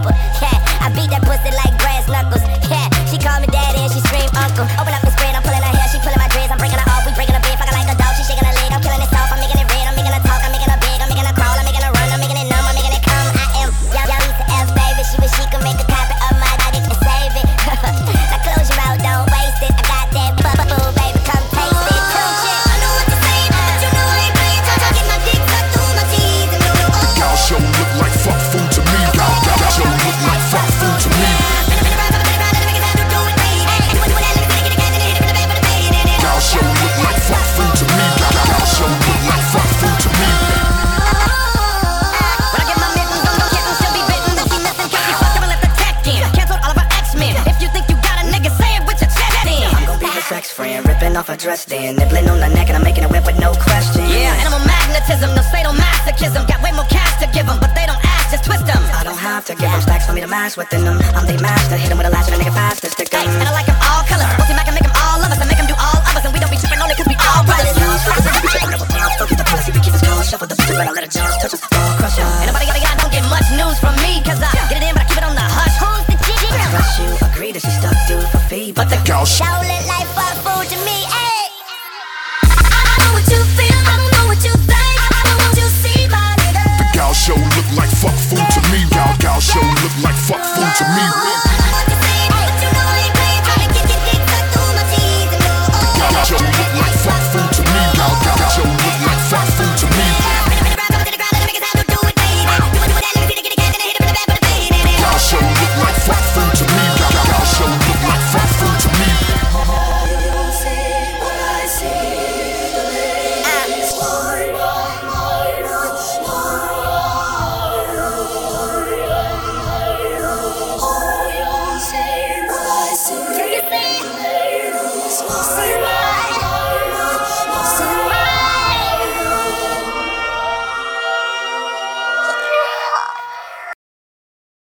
jumper. Yeah, I beat that pussy like brass knuckles. Yeah, she call me daddy and she scream uncle. Open up the spread, I'm pulling her hair, she pulling my dreads. I'm breaking her off, we breaking her bed, fucking like a dog. She shaking her leg, I'm killing it soft. I'm making it red, I'm making her talk, I'm making her big, I'm making her crawl, I'm making her run, I'm making it numb, I'm making it come. I am young Lisa F, baby. She wish she could make a copy of my body and save it. Now close your mouth, don't waste it. I got that boo, baby, come taste it. I know what to say, but you know I ain't playing. Try to get my dick sucked through my teeth. Y'all show look like fuck food to me. Y'all show look like fuck food to me. Y'all show look like fuck food to me. Y'all show look like fuck food to me. When I get my mittens, don't kittens, she'll be bitten. Then she missing, cause she fucked up and left the tech in. Canceled all of her X-Men. If you think you got a nigga, say it with your chest in. I'm gon' be her sex friend, ripping off her dress then, nibbling on her neck and I'm making it whip with no question. Yeah, animal magnetism, no sadomasochism. Got way more cash to give them, but they don't ask, just twist them. I don't have to give them stacks for me to mash within them. I'm the master, hit them with a lash and a nigga fast to stick them. And I like them all colors. Multi Mac and make them all love us and make them do all of us. And we don't be tripping only cause we all brothers. Fuck the policy, we keep his clothes shuffle the bitch, but I let her just touch us, all crush us. Ain't nobody don't get much news from me, cause I get it in, but I keep it on the hush. Who's the G? Unless you agree that she stuck due for fee, but the Y'all Show